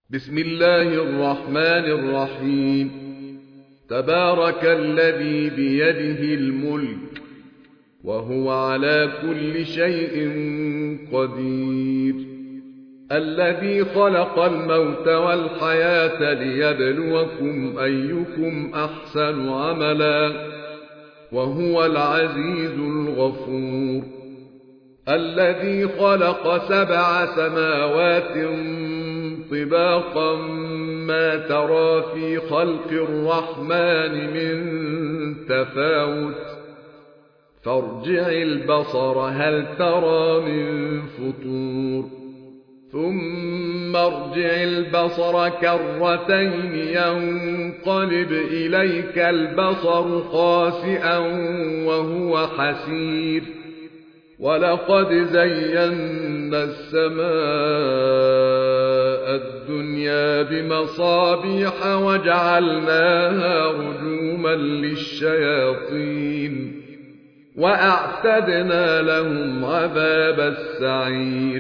بسم الله الرحمن الرحيم. تبارك الذي بيده الملك وهو على كل شيء قدير، الذي خلق الموت والحياة ليبلوكم أيكم أحسن عملا وهو العزيز الغفور، الذي خلق 7 سماوات طباقا ما ترى في خلق الرحمن من تفاوت، فارجع البصر هل ترى من فطور، ثم ارجع البصر كرتين ينقلب إليك البصر خاسئا وهو حسير، ولقد زينا السماء الدنيا بمصابيح وجعلناها رجوما للشياطين وأعتدنا لهم عذاب السعير،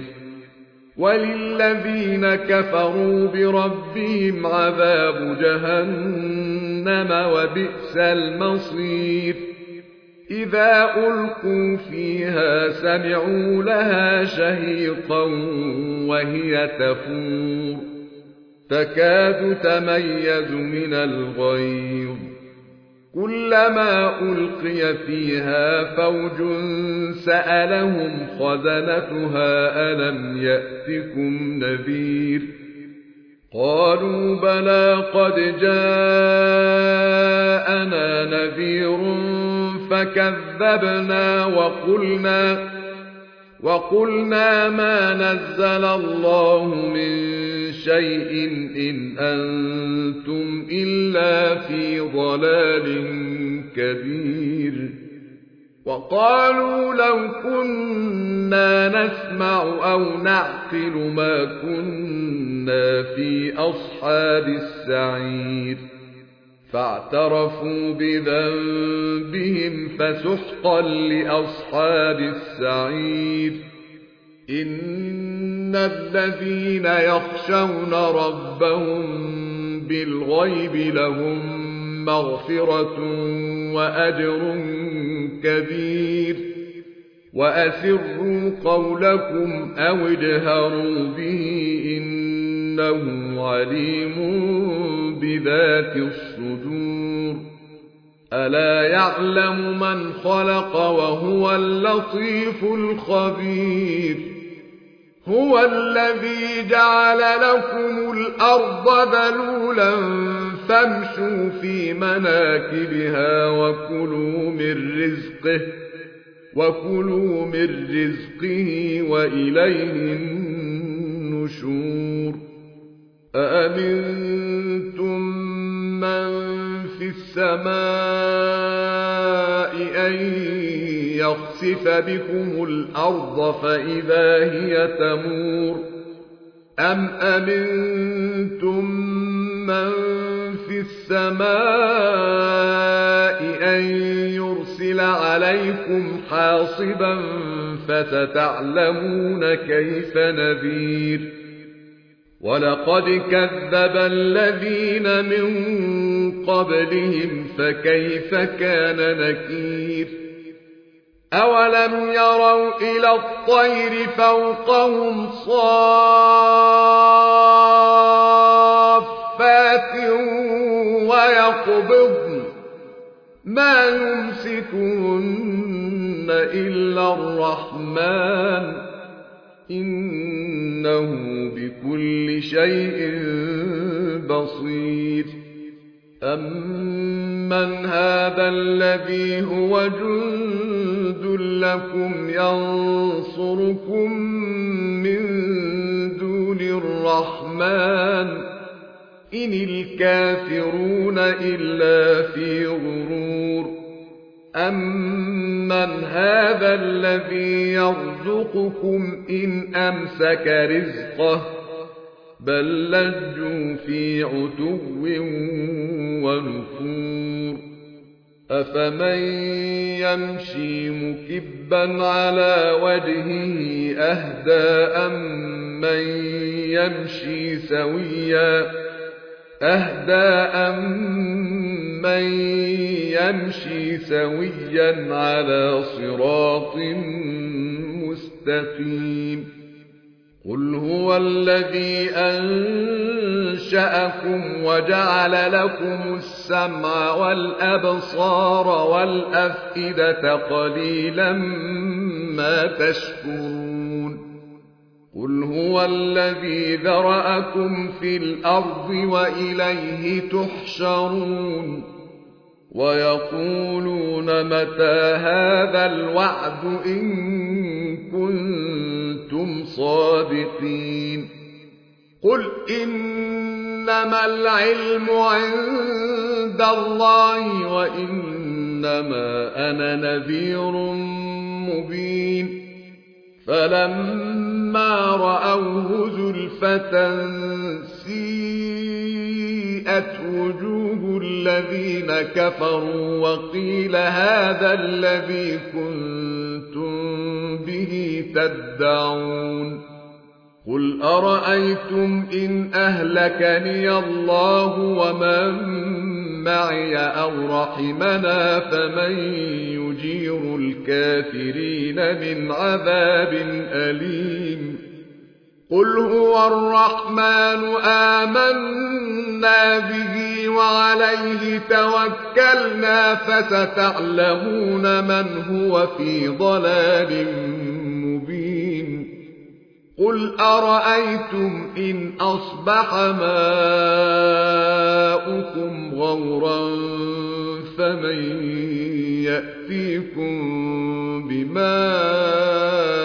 وللذين كفروا بربهم عذاب جهنم وبئس المصير. إذا ألقوا فيها سمعوا لها شهيقا وهي تفور، تكاد تميز من الغيظ، كلما ألقي فيها فوج سألهم خزنتها ألم يأتكم نذير، قالوا بلى قد جاءنا نذير فكذبنا وقلنا ما نزل الله من شيء إن أنتم إلا في ضلال كبير، وقالوا لو كنا نسمع أو نعقل ما كنا في أصحاب السعير، فاعترفوا بذنبهم فسحقا لأصحاب السعير. إن الذين يخشون ربهم بالغيب لهم مغفرة وأجر كبير، وأسروا قولكم أو اجهروا به إنه عليم بذات الصدور. ألا يعلم من خلق وهو اللطيف الخبير. هو الذي جعل لكم الأرض ذلولا فامشوا في مناكبها وكلوا من رزقه وإليه النشور. أأمنتم من في السماء أن يخسف بكم الأرض فإذا هي تمور، أم أمنتم من في السماء أن يرسل عليكم حاصبا فستعلمون كيف نذير. ولقد كذب الذين من قبلهم فكيف كان نكير. أولم يروا إلى الطير فوقهم صافات ويقبضن ما يمسكهن إلا الرحمن إنه بكل شيء بصير. أمن هذا الذي هو جند لكم ينصركم من دون الرحمن إن الكافرون إلا في غرور. أمن هذا الذي يرزقكم إن أمسك رزقه بل لجوا في عتو ونفور. أفمن يمشي مكبا على وجهه أهدى أم من يمشي سويا أهدى أمن يمشي سويا على صراط مستقيم قل هو الذي أنشأكم وجعل لكم السمع والأبصار والأفئدة قليلا ما تشكرون قل هو الذي ذرأكم في الأرض وإليه تحشرون ويقولون متى هذا الوعد إن كنتم صادقين قل إنما العلم عند الله وإنما أنا نذير مبين فلما رأوه زلفة سيئت وجوه الذين كفروا وقيل هذا الذي كنتم به تدعون قل أرأيتم إن أهلكني الله ومن معي أو رحمنا فمن يجير الكافرين من عذاب أليم قل هو الرحمن آمنا به وعليه توكلنا فستعلمون من هو في ضلال مبين قل أرأيتم إن أصبح ماؤكم غورا فمن يأتيكم بماء